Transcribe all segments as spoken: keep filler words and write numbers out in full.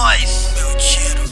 nóis. Meu tiro.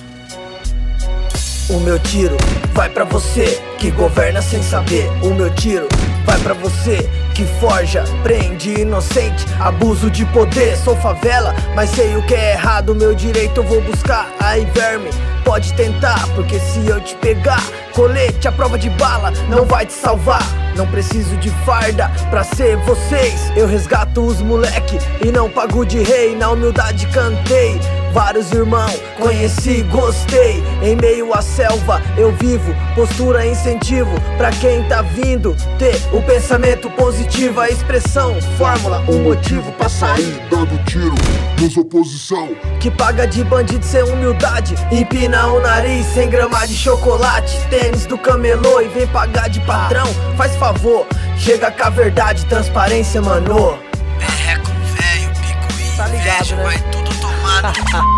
O meu tiro vai pra você que governa sem saber. O meu tiro vai pra você que forja, prende inocente, abuso de poder. Sou favela, mas sei o que é errado. Meu direito eu vou buscar. Aí verme, pode tentar, porque se eu te pegar, colete à prova de bala não vai te salvar. Não preciso de farda pra ser vocês. Eu resgato os moleque e não pago de rei. Na humildade cantei, vários irmãos conheci, gostei. Em meio à selva eu vivo, postura incentivo pra quem tá vindo ter o pensamento positivo. A expressão, fórmula, um motivo pra sair dando tiro nos oposição. Que paga de bandido sem humildade, empina o nariz sem grama de chocolate. Tênis do camelô e vem pagar de patrão. Faz favor, chega com a verdade, transparência, mano. Berreco velho, pico e Tá ligado, inveja, né? vai tudo tomar.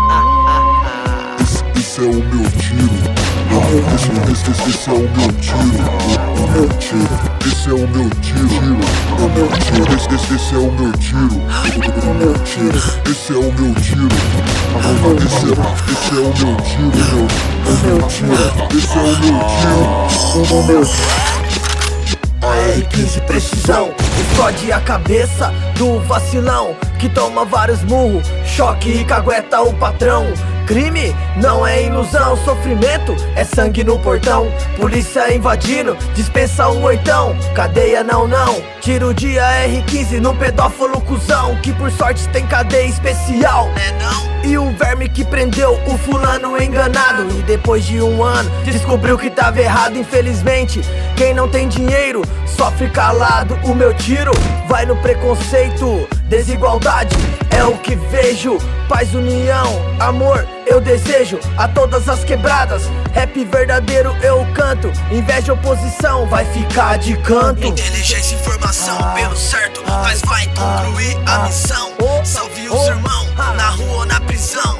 Esse, esse é o meu tiro. Esse, esse, esse, esse é o meu tiro. O meu tiro. Esse é o meu tiro. O meu tiro. Esse, esse, esse é o meu tiro. O meu tiro. Esse é o meu tiro. Esse, esse é o meu tiro. O meu tiro. Esse é o meu tiro. O meu tiro. A R quinze precisão, explode a cabeça do vacilão que toma vários murros, choque e cagueta o patrão. Crime não é ilusão, sofrimento é sangue no portão. Polícia invadindo, dispensa o oitão. Cadeia não, não, tiro de A R quinze no pedófilo cuzão, que por sorte tem cadeia especial, É não? e o verme que prendeu o fulano enganado, e depois de um ano descobriu que tava errado. Infelizmente, quem não tem dinheiro sofre calado. O meu tiro vai no preconceito, desigualdade é o que vejo. Paz, união, amor eu desejo a todas as quebradas. Rap verdadeiro eu canto, inveja, oposição vai ficar de canto. Inteligência e informação pelo certo, mas vai concluir a missão. Salve os irmãos, na rua ou na prisão.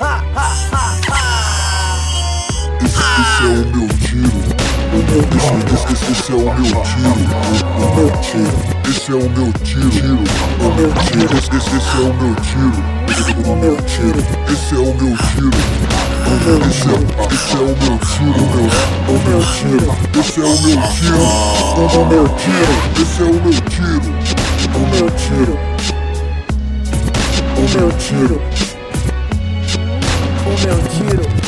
Esse, esse é o meu tiro. Esse, esse, esse é o meu tiro. O meu tiro. Esse é o meu tiro. O meu tiro. Esse, esse, esse é o meu tiro. O meu tiro. Esse é o meu tiro. O meu tiro. Esse é o meu tiro. O meu tiro. Esse é o meu tiro. O meu tiro. Esse é o meu tiro. O meu tiro. O meu tiro. O meu tiro